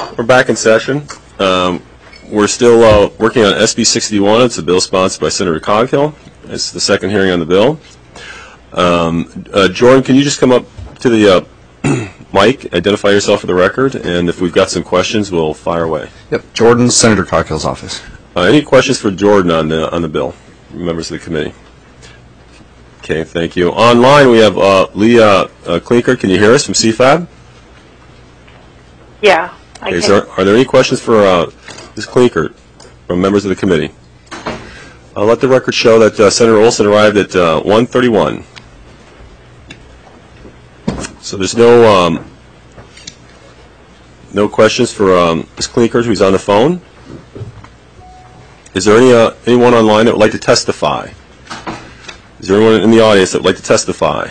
We're back in session. We're still working on SB 61. It's a bill sponsored by Senator Coghill. It's the second hearing on the bill. Jordan, can you just come up to the mic, identify yourself for the record, and if we've got some questions, we'll fire away. Yep, Jordan, Senator Coghill's office. Any questions for Jordan on the bill, members of the committee? Okay, thank you. Online, we have Leah Klinker. Can you hear us from CFAB? Yeah, I can. Are there any questions for Ms. Klinker from members of the committee? I'll let the record show that Senator Olson arrived at 1:31. So there's no questions for Ms. Klinker, who's on the phone. Is there anyone online that would like to testify? Is there anyone in the audience that would like to testify?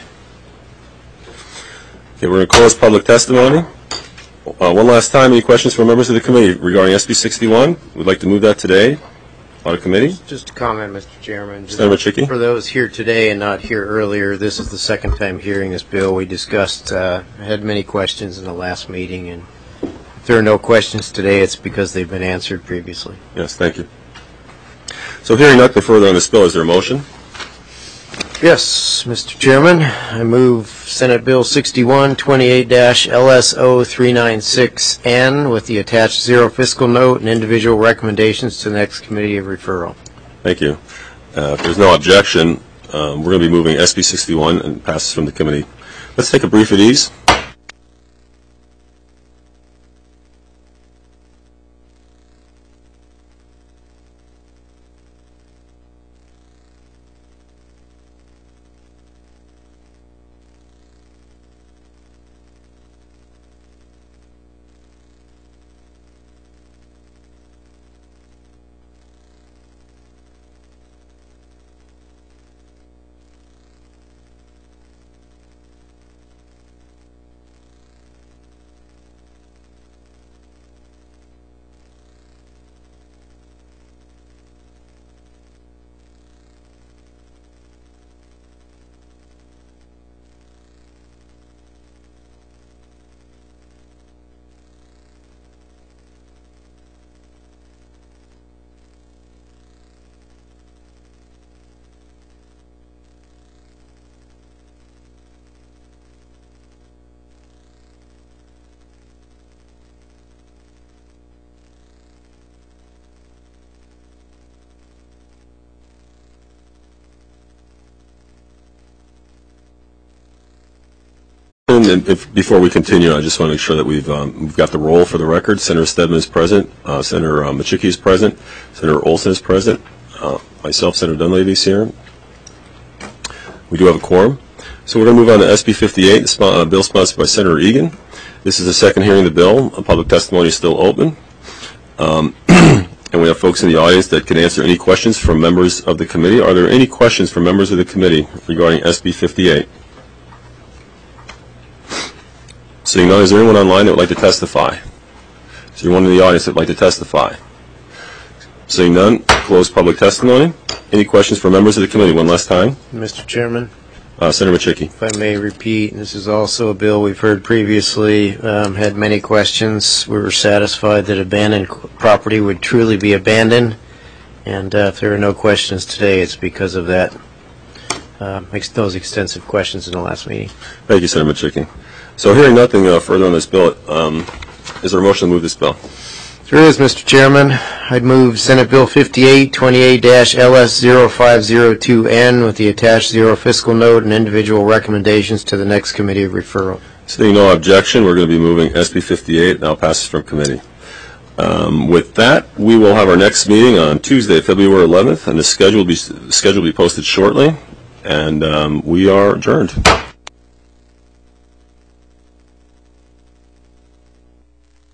Okay, we're going to close public testimony. One last time, any questions from members of the committee regarding SB 61? We'd like to move that today on a committee. Just a comment, Mr. Chairman. Senator Machicki? For those here today and not here earlier, this is the second time hearing this bill. We discussed, had many questions in the last meeting, and if there are no questions today, it's because they've been answered previously. Yes, thank you. So hearing nothing further on this bill, is there a motion? Yes, Mr. Chairman. I move Senate Bill 61-28-LSO-396N with the attached zero fiscal note and individual recommendations to the next committee of referral. Thank you. If there's no objection, we're going to be moving SB 61 and passes from the committee. Let's take a brief at ease. And before we continue, I just want to make sure that we've got the roll for the record. Senator Stedman is present. Senator Machicki is present. Senator Olson is present. Myself, Senator Dunleavy is here. We do have a quorum. So we're going to move on to SB 58, a bill sponsored by Senator Egan. This is the second hearing of the bill. Public testimony is still open. And we have folks in the audience that can answer any questions from members of the committee. Are there any questions from members of the committee regarding SB 58? Seeing none, is there anyone online that would like to testify? Is there anyone in the audience that would like to testify? Seeing none, close public testimony. Any questions from members of the committee? One last time. Mr. Chairman? Senator Machicki. If I may repeat, this is also a bill we've heard previously, had many questions. We were satisfied that abandoned property would truly be abandoned. And if there are no questions today, it's because of that. Those extensive questions in the last meeting. Thank you, Senator Machicki. So hearing nothing further on this bill, is there a motion to move this bill? There is, Mr. Chairman. I'd move Senate Bill 58, 28-LS0502N with the attached zero fiscal note and individual recommendations to the next committee of referral. Seeing no objection, we're going to be moving SB 58, now passes from committee. With that, we will have our next meeting on Tuesday, February 11th, and the schedule will be posted shortly, and we are adjourned.